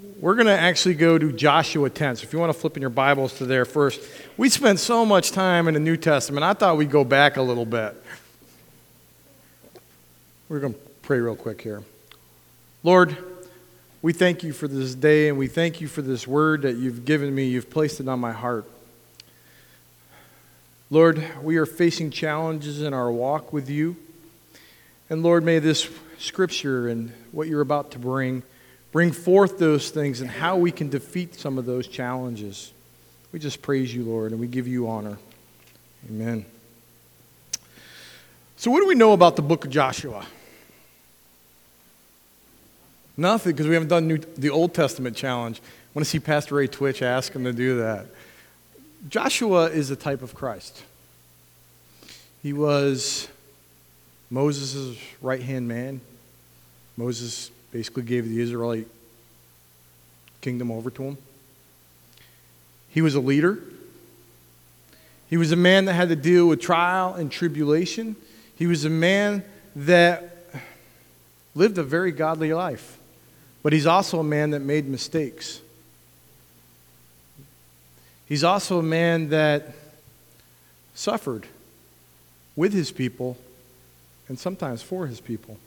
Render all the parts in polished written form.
we're going to actually go to Joshua 10. So if you want to flip in your Bibles to there first. We spent so much time in the New Testament, I thought we'd go back a little bit. We're going to pray real quick here. Lord, we thank you for this day, and we thank you for this word that you've given me. You've placed it on my heart. Lord, we are facing challenges in our walk with you. And Lord, may this scripture and what you're about to bring forth those things and how we can defeat some of those challenges. We just praise you, Lord, and we give you honor. Amen. So what do we know about the book of Joshua? Nothing, because we haven't done the Old Testament challenge. I want to see Pastor Ray Twitch ask him to do that. Joshua is a type of Christ. He was Moses' right-hand man. Moses basically gave the Israelite kingdom over to him. He was a leader. He was a man that had to deal with trial and tribulation. He was a man that lived a very godly life. But he's also a man that made mistakes. He's also a man that suffered with his people and sometimes for his people.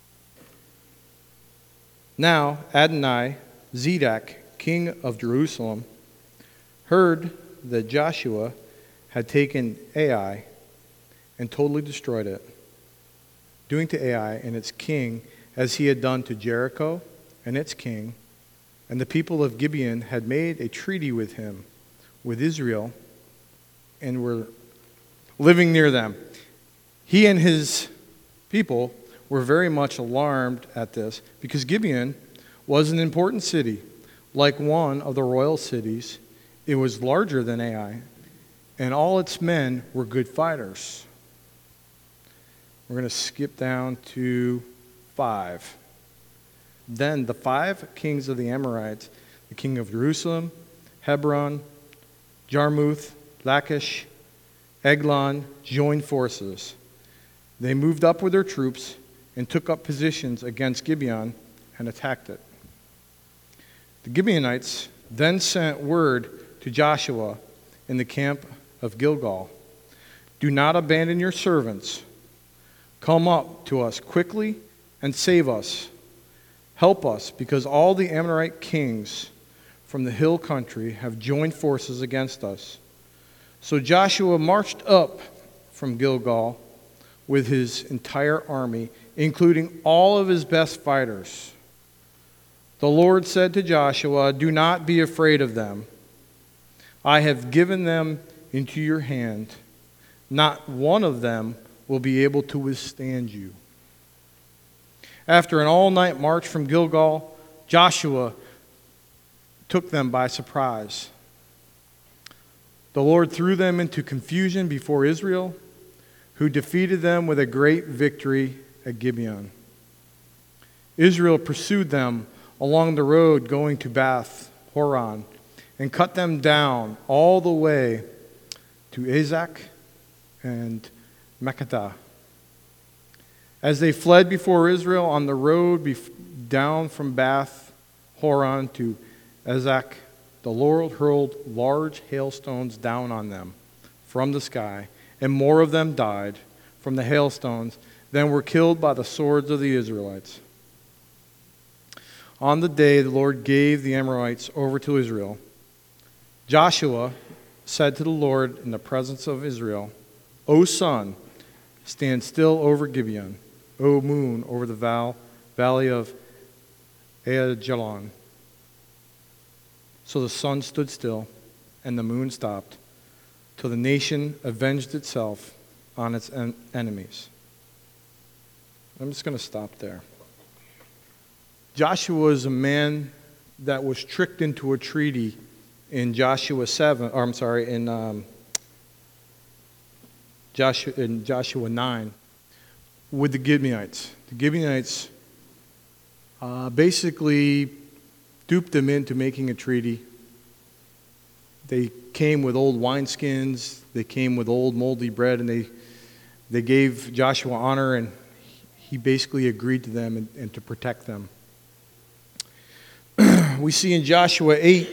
Now, Adonai, Zedek, king of Jerusalem, heard that Joshua had taken Ai and totally destroyed it, doing to Ai and its king as he had done to Jericho and its king, and the people of Gibeon had made a treaty with him, with Israel, and were living near them. He and his people were very much alarmed at this, because Gibeon was an important city, like one of the royal cities. It was larger than Ai, and all its men were good fighters. We're going to skip down to 5. Then the 5 kings of the Amorites, the king of Jerusalem, Hebron, Jarmuth, Lachish, Eglon, joined forces. They moved up with their troops and took up positions against Gibeon and attacked it. The Gibeonites then sent word to Joshua in the camp of Gilgal, "Do not abandon your servants. Come up to us quickly and save us. Help us, because all the Amorite kings from the hill country have joined forces against us." So Joshua marched up from Gilgal with his entire army, including all of his best fighters. The Lord said to Joshua, "Do not be afraid of them. I have given them into your hand. Not one of them will be able to withstand you." After an all-night march from Gilgal, Joshua took them by surprise. The Lord threw them into confusion before Israel, who defeated them with a great victory at Gibeon. Israel pursued them along the road going to Bath Horon and cut them down all the way to Azek and Makkedah. As they fled before Israel on the road down from Bath Horon to Azek, the Lord hurled large hailstones down on them from the sky, and more of them died from the hailstones than were killed by the swords of the Israelites. On the day the Lord gave the Amorites over to Israel, Joshua said to the Lord in the presence of Israel, "O sun, stand still over Gibeon. O moon, over the valley of Aijalon." So the sun stood still, and the moon stopped, till the nation avenged itself on its enemies. I'm just going to stop there. Joshua is a man that was tricked into a treaty in Joshua 9 with the Gibeonites. The Gibeonites basically duped them into making a treaty. They came with old wineskins, they came with old moldy bread, and they gave Joshua honor, and he basically agreed to them and to protect them. we see in Joshua 8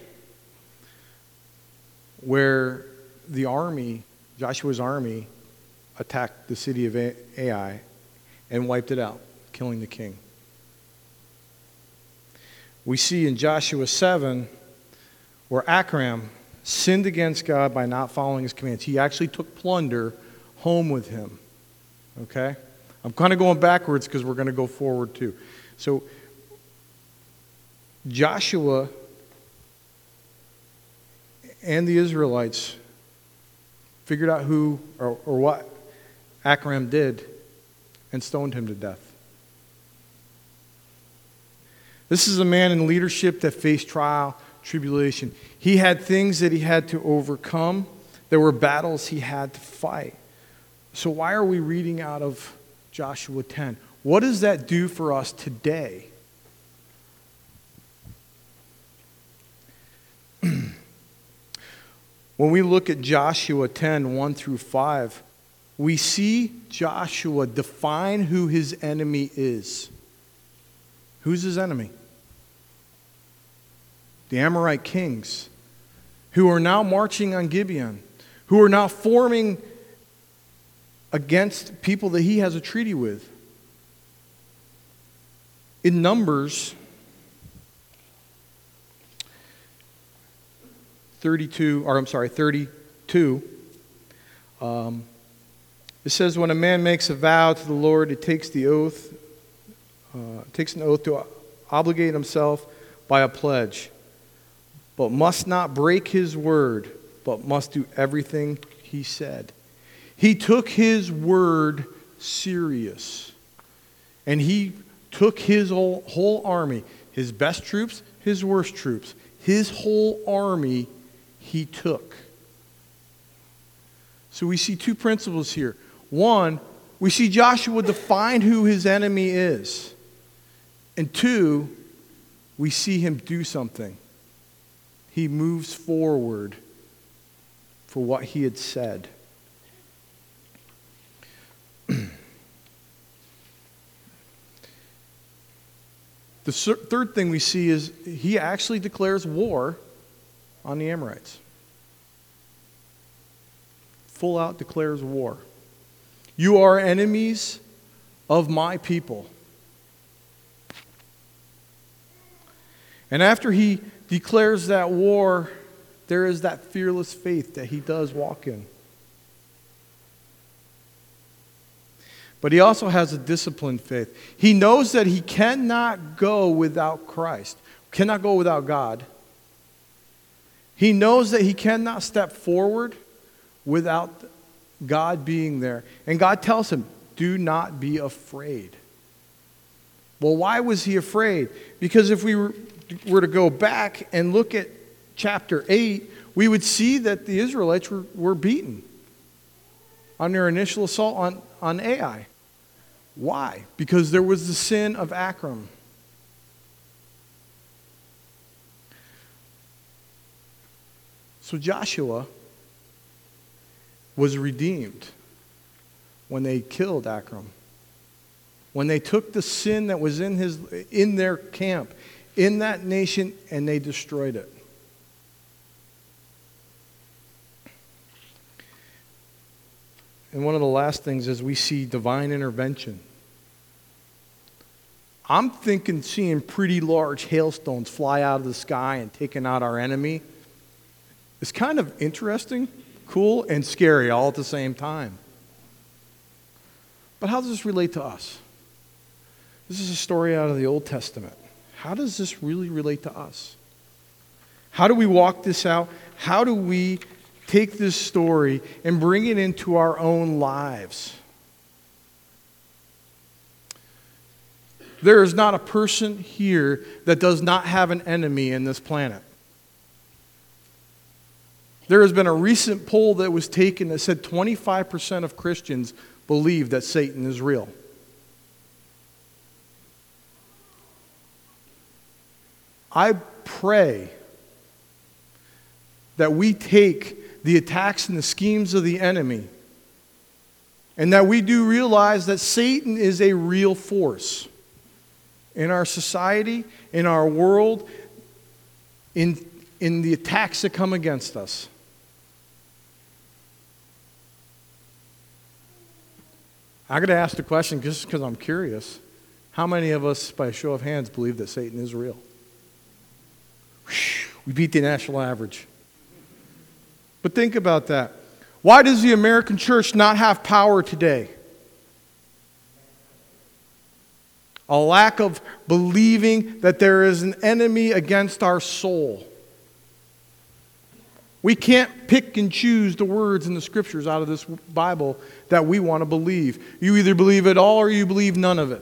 where Joshua's army attacked the city of Ai and wiped it out, killing the king. We see in Joshua 7 where Akram sinned against God by not following his commands. He actually took plunder home with him. Okay? I'm kind of going backwards because we're going to go forward too. So Joshua and the Israelites figured out who or what Akram did and stoned him to death. This is a man in leadership that faced trial, tribulation. He had things that he had to overcome. There were battles he had to fight. So why are we reading out of Joshua 10? What does that do for us today? When we look at Joshua 10, 1 through 5, we see Joshua define who his enemy is. Who's his enemy? The Amorite kings, who are now marching on Gibeon, who are now forming against people that he has a treaty with. In Numbers 32, it says, when a man makes a vow to the Lord, he takes an oath to obligate himself by a pledge, but must not break his word, but must do everything he said. He took his word serious, and he took his whole army, his best troops, his worst troops, his whole army he took. So we see two principles here. One, we see Joshua define who his enemy is. And two, we see him do something. He moves forward for what he had said. The third thing we see is he actually declares war on the Amorites. Full out declares war. You are enemies of my people. And after he declares that war, there is that fearless faith that he does walk in. But he also has a disciplined faith. He knows that he cannot go without Christ, cannot go without God. He knows that he cannot step forward without God being there. And God tells him, do not be afraid. Well, why was he afraid? Because if we were to go back and look at chapter 8, we would see that the Israelites were beaten on their initial assault on Ai. Why? Because there was the sin of Akram. So Joshua was redeemed when they killed Akram. When they took the sin that was in their camp, in that nation, and they destroyed it. And one of the last things is we see divine intervention. I'm thinking seeing pretty large hailstones fly out of the sky and taking out our enemy. It's kind of interesting, cool, and scary all at the same time. But how does this relate to us? This is a story out of the Old Testament. How does this really relate to us? How do we walk this out? How do we take this story and bring it into our own lives? There is not a person here that does not have an enemy in this planet. There has been a recent poll that was taken that said 25% of Christians believe that Satan is real. I pray that we take the attacks and the schemes of the enemy and that we do realize that Satan is a real force in our society, in our world, in the attacks that come against us. I'm going to ask the question just because I'm curious. How many of us, by a show of hands, believe that Satan is real? We beat the national average. But think about that. Why does the American church not have power today? A lack of believing that there is an enemy against our soul. We can't pick and choose the words in the scriptures out of this Bible that we want to believe. You either believe it all or you believe none of it.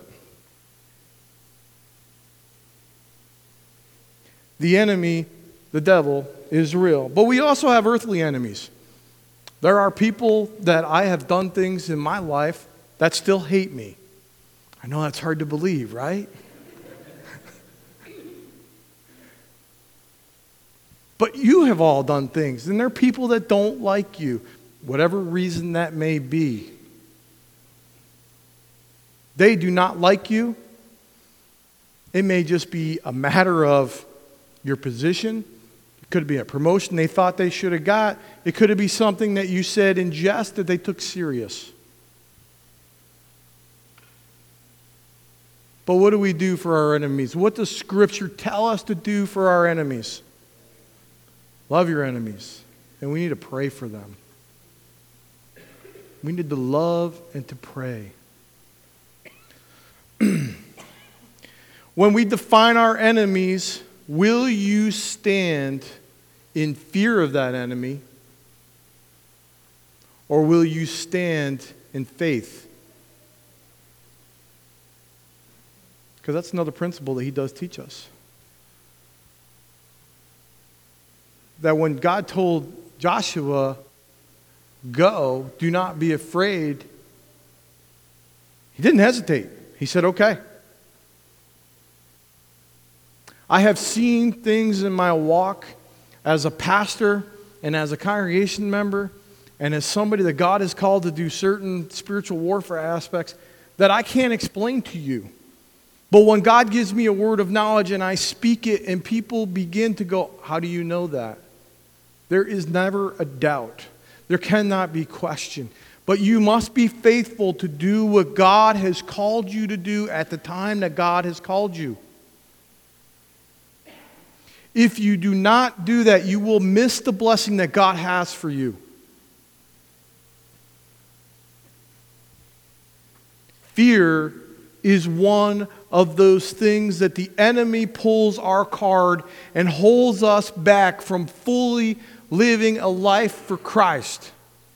The enemy, the devil, is real. But we also have earthly enemies. There are people that I have done things in my life that still hate me. I know that's hard to believe, right? But you have all done things, and there are people that don't like you, whatever reason that may be. They do not like you. It may just be a matter of your position. It could be a promotion they thought they should have got. It could be something that you said in jest that they took serious. But what do we do for our enemies? What does Scripture tell us to do for our enemies? Love your enemies. And we need to pray for them. We need to love and to pray. When we define our enemies, will you stand in fear of that enemy? Or will you stand in faith? Because that's another principle that he does teach us. That when God told Joshua, go, do not be afraid, he didn't hesitate. He said, okay. I have seen things in my walk as a pastor and as a congregation member and as somebody that God has called to do certain spiritual warfare aspects that I can't explain to you. But when God gives me a word of knowledge and I speak it and people begin to go, how do you know that? There is never a doubt. There cannot be question. But you must be faithful to do what God has called you to do at the time that God has called you. If you do not do that, you will miss the blessing that God has for you. Fear is one of those things that the enemy pulls our card and holds us back from fully living a life for Christ.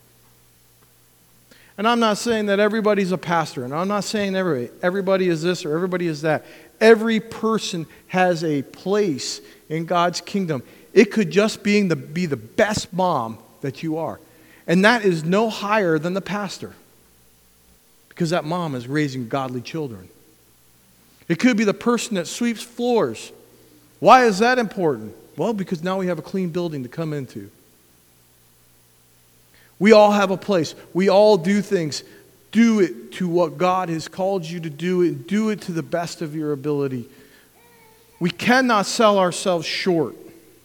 And I'm not saying that everybody's a pastor, and I'm not saying everybody is this or everybody is that. Every person has a place in God's kingdom. It could just be the best mom that you are. And that is no higher than the pastor. Because that mom is raising godly children. It could be the person that sweeps floors. Why is that important? Well, because now we have a clean building to come into. We all have a place. We all do things. Do it to what God has called you to do and do it to the best of your ability. We cannot sell ourselves short.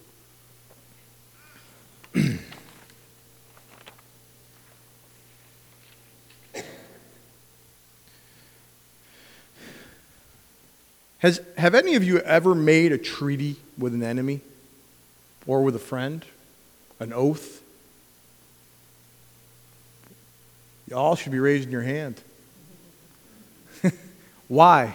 Have any of you ever made a treaty with an enemy or with a friend? An oath? You all should be raising your hand. Why?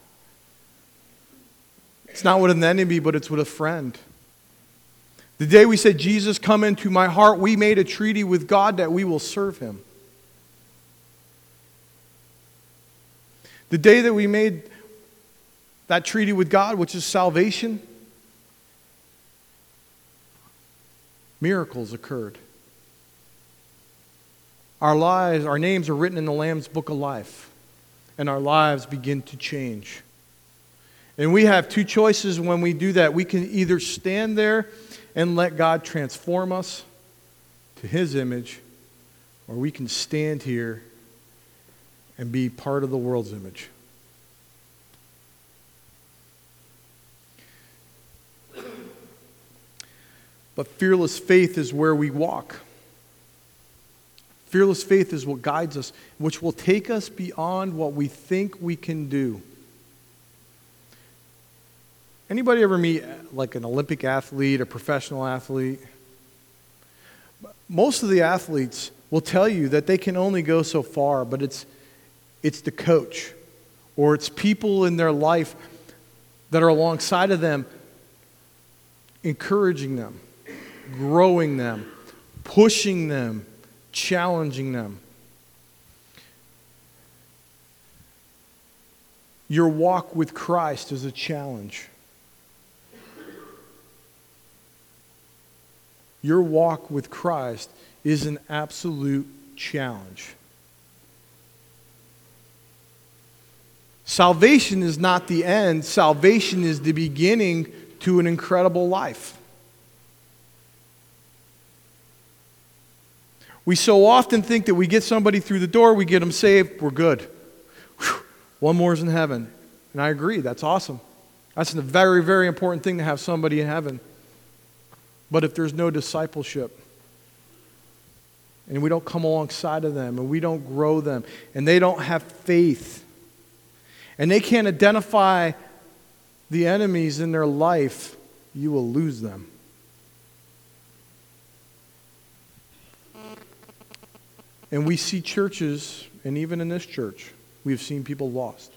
It's not with an enemy, but it's with a friend. The day we said, Jesus, come into my heart, we made a treaty with God that we will serve him. The day that we made that treaty with God, which is salvation, miracles occurred. Our lives, our names are written in the Lamb's Book of Life, and our lives begin to change. And we have two choices when we do that. We can either stand there and let God transform us to his image, or we can stand here and be part of the world's image. But fearless faith is where we walk. Fearless faith is what guides us, which will take us beyond what we think we can do. Anybody ever meet like an Olympic athlete, a professional athlete? Most of the athletes will tell you that they can only go so far, but it's the coach or it's people in their life that are alongside of them, encouraging them, growing them, pushing them, challenging them. Your walk with Christ is a challenge. Your walk with Christ is an absolute challenge. Salvation is not the end. Salvation is the beginning to an incredible life. We so often think that we get somebody through the door, we get them saved, we're good. Whew, one more is in heaven. And I agree, that's awesome. That's a very, very important thing to have somebody in heaven. But if there's no discipleship, and we don't come alongside of them, and we don't grow them, and they don't have faith, and they can't identify the enemies in their life, you will lose them. And we see churches, and even in this church, we've seen people lost.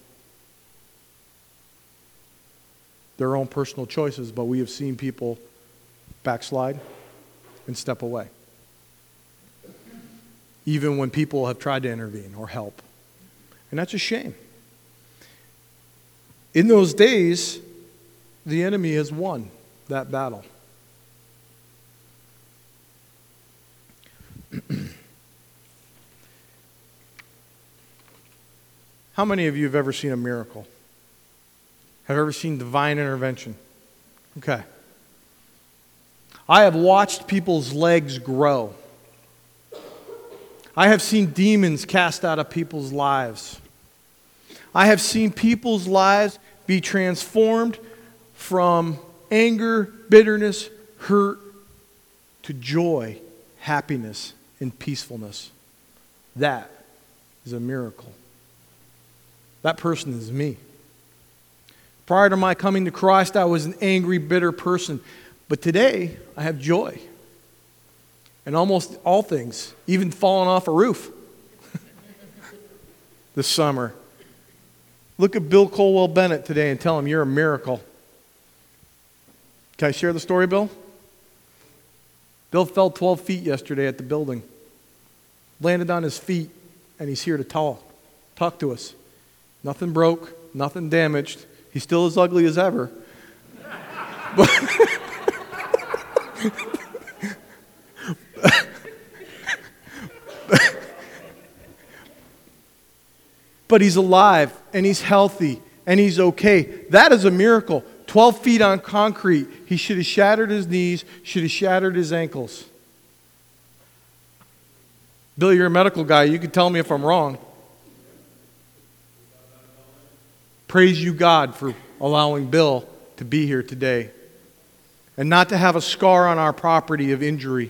Their own personal choices, but we have seen people backslide and step away. Even when people have tried to intervene or help. And that's a shame. In those days, the enemy has won that battle. How many of you have ever seen a miracle? Have ever seen divine intervention? Okay. I have watched people's legs grow. I have seen demons cast out of people's lives. I have seen people's lives be transformed from anger, bitterness, hurt, to joy, happiness, and peacefulness. That is a miracle. That person is me. Prior to my coming to Christ, I was an angry, bitter person. But today, I have joy. And almost all things, even falling off a roof this summer. Look at Bill Colwell Bennett today and tell him you're a miracle. Can I share the story, Bill? Bill fell 12 feet yesterday at the building. Landed on his feet, and he's here to talk to us. Nothing broke, nothing damaged. He's still as ugly as ever. But he's alive, and he's healthy, and he's okay. That is a miracle. 12 feet on concrete. He should have shattered his knees, should have shattered his ankles. Bill, you're a medical guy. You can tell me if I'm wrong. Praise you, God, for allowing Bill to be here today and not to have a scar on our property of injury.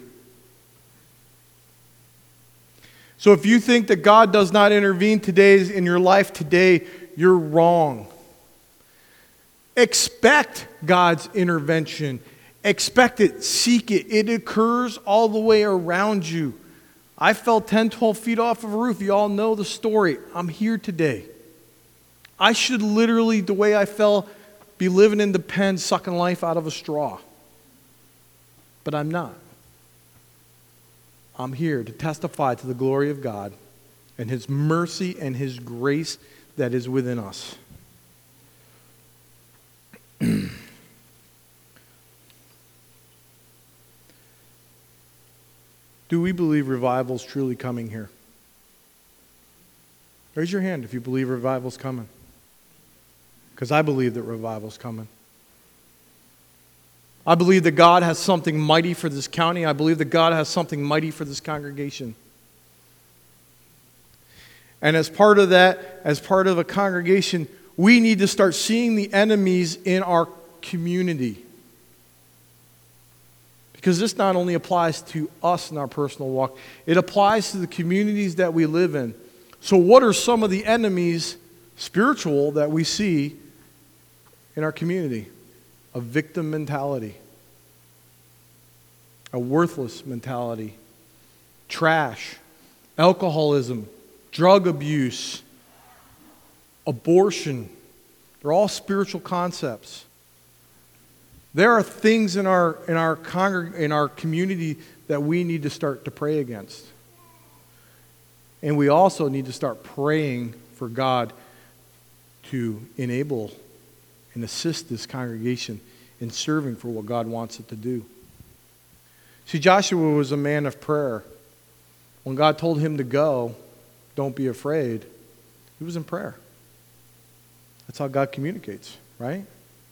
So if you think that God does not intervene today in your life today, you're wrong. Expect God's intervention. Expect it. Seek it. It occurs all the way around you. I fell 10, 12 feet off of a roof. You all know the story. I'm here today. I should literally, the way I fell, be living in the pen, sucking life out of a straw. But I'm not. I'm here to testify to the glory of God and His mercy and His grace that is within us. Do we believe revival is truly coming here? Raise your hand if you believe revival's coming. Because I believe that revival's coming. I believe that God has something mighty for this county. I believe that God has something mighty for this congregation. And as part of that, as part of a congregation, we need to start seeing the enemies in our community. Because this not only applies to us in our personal walk, it applies to the communities that we live in. So what are some of the enemies, spiritual, that we see in our community? A victim mentality, a worthless mentality, trash, alcoholism, drug abuse, abortion. They're all spiritual concepts. There are things in our community that we need to start to pray against. And we also need to start praying for God to enable and assist this congregation in serving for what God wants it to do. See, Joshua was a man of prayer. When God told him to go, don't be afraid, he was in prayer. That's how God communicates, right?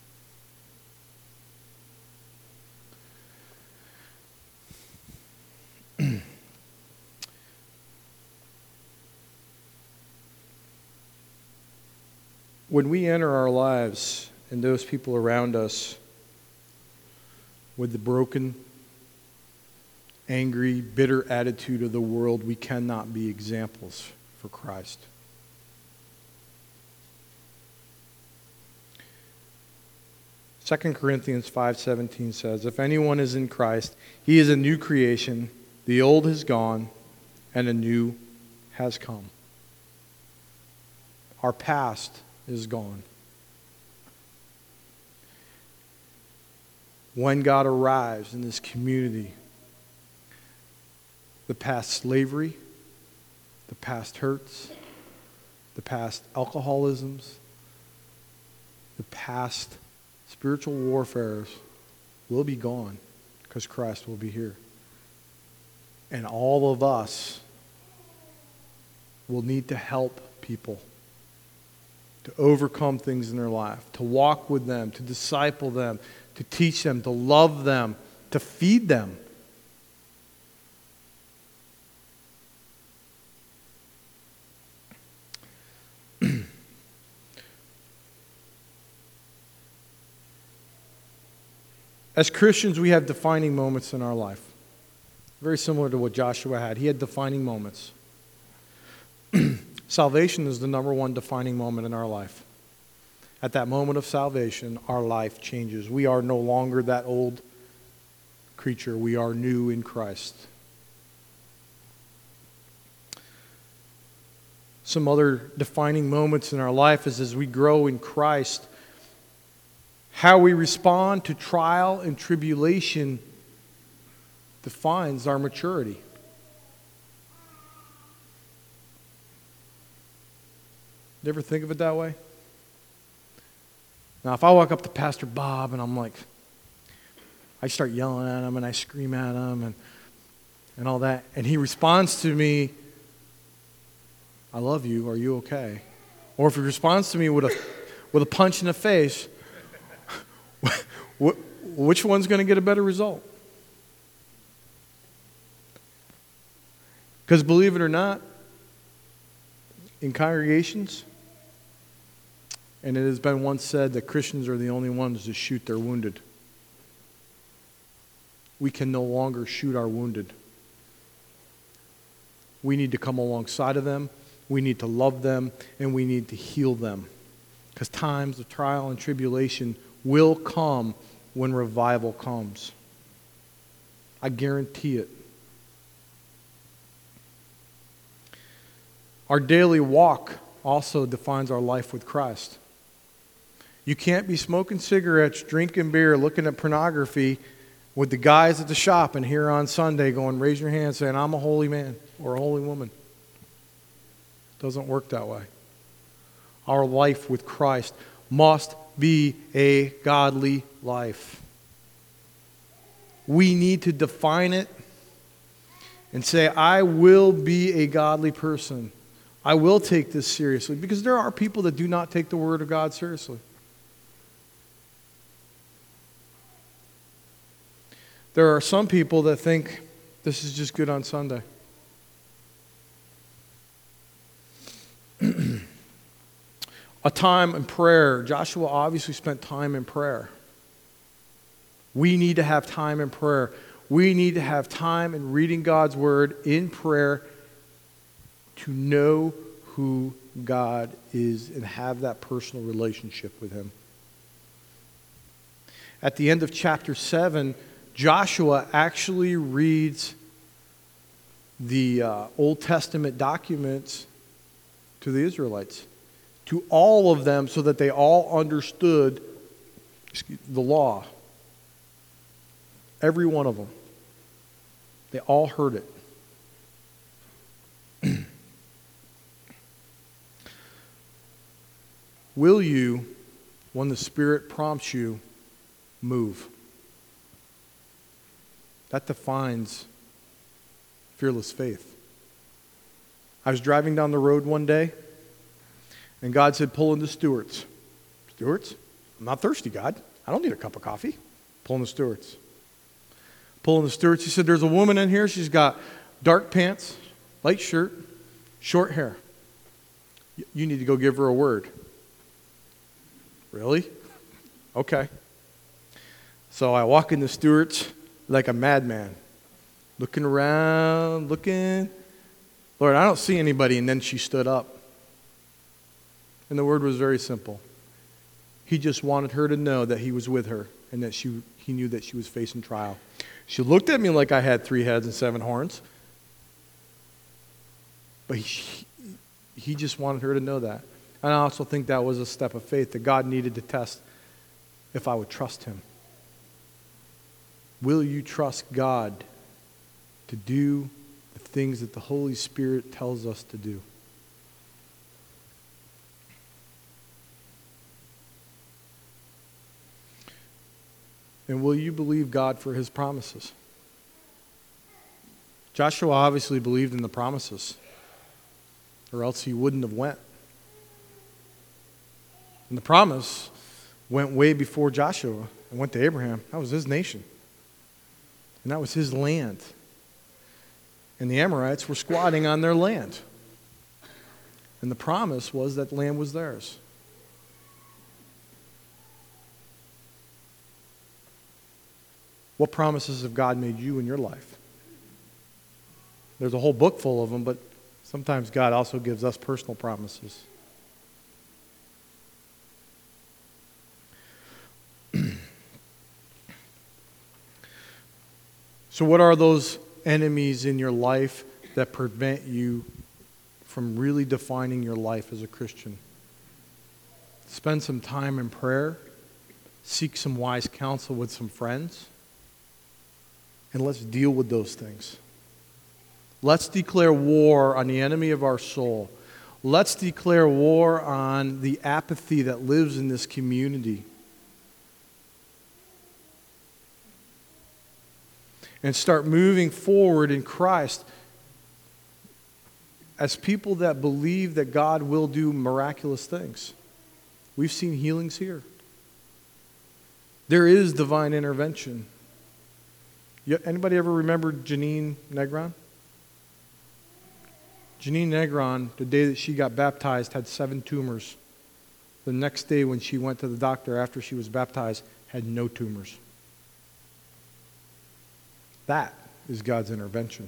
When we enter our lives and those people around us with the broken, angry, bitter attitude of the world, we cannot be examples for Christ. Second Corinthians 5:17 says, if anyone is in Christ, he is a new creation. The old has gone and a new has come. Our past is gone. When God arrives in this community, the past slavery, the past hurts, the past alcoholisms, the past spiritual warfares will be gone because Christ will be here. And all of us will need to help people to overcome things in their life, to walk with them, to disciple them, to teach them, to love them, to feed them. As Christians, we have defining moments in our life. Very similar to what Joshua had. He had defining moments. Salvation is the number one defining moment in our life. At that moment of salvation, our life changes. We are no longer that old creature. We are new in Christ. Some other defining moments in our life is as we grow in Christ, how we respond to trial and tribulation defines our maturity. You ever think of it that way? Now, if I walk up to Pastor Bob and I'm like, I start yelling at him and I scream at him and all that, and he responds to me, I love you, are you okay? Or if he responds to me with a punch in the face, which one's going to get a better result? Because believe it or not, in congregations, and it has been once said that Christians are the only ones to shoot their wounded. We can no longer shoot our wounded. We need to come alongside of them, we need to love them, and we need to heal them. Because times of trial and tribulation will come when revival comes. I guarantee it. Our daily walk also defines our life with Christ. You can't be smoking cigarettes, drinking beer, looking at pornography with the guys at the shop and here on Sunday going, raise your hand saying, I'm a holy man or a holy woman. It doesn't work that way. Our life with Christ must be a godly life. We need to define it and say, I will be a godly person. I will take this seriously, because there are people that do not take the Word of God seriously. There are some people that think this is just good on Sunday. A time in prayer. Joshua obviously spent time in prayer. We need to have time in prayer. We need to have time in reading God's word in prayer to know who God is and have that personal relationship with him. At the end of chapter 7, Joshua actually reads the Old Testament documents to the Israelites, to all of them, so that they all understood the law. Every one of them. They all heard it. Will you, when the Spirit prompts you, move? That defines fearless faith. I was driving down the road one day, and God said, pull into Stewart's. Stewart's? I'm not thirsty, God. I don't need a cup of coffee. Pull into Stewart's. Pull into Stewart's. He said, there's a woman in here. She's got dark pants, light shirt, short hair. You need to go give her a word. Really? Okay. So I walk into Stewart's like a madman, looking around, looking. Lord, I don't see anybody. And then she stood up. And the word was very simple. He just wanted her to know that he was with her and that he knew that she was facing trial. She looked at me like I had 3 heads and 7 horns. But he just wanted her to know that. And I also think that was a step of faith that God needed to test if I would trust him. Will you trust God to do the things that the Holy Spirit tells us to do? And will you believe God for his promises? Joshua obviously believed in the promises, or else he wouldn't have went. And the promise went way before Joshua and went to Abraham. That was his nation. And that was his land. And the Amorites were squatting on their land. And the promise was that land was theirs. What promises have God made you in your life? There's a whole book full of them, but sometimes God also gives us personal promises. So what are those enemies in your life that prevent you from really defining your life as a Christian? Spend some time in prayer. Seek some wise counsel with some friends. And let's deal with those things. Let's declare war on the enemy of our soul. Let's declare war on the apathy that lives in this community. And start moving forward in Christ as people that believe that God will do miraculous things. We've seen healings here. There is divine intervention. Anybody ever remember Janine Negron? Janine Negron, the day that she got baptized, had 7 tumors. The next day when she went to the doctor after she was baptized, had no tumors. That is God's intervention.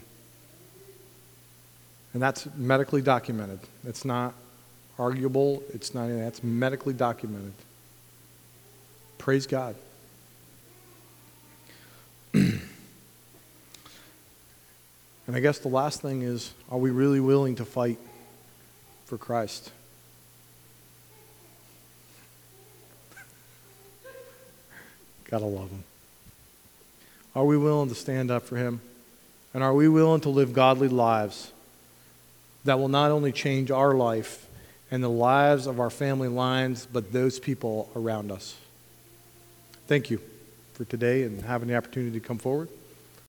And that's medically documented. It's not arguable. It's not. That's medically documented. Praise God. And I guess the last thing is, are we really willing to fight for Christ? Gotta love him. Are we willing to stand up for him? And are we willing to live godly lives that will not only change our life and the lives of our family lines, but those people around us? Thank you for today and having the opportunity to come forward.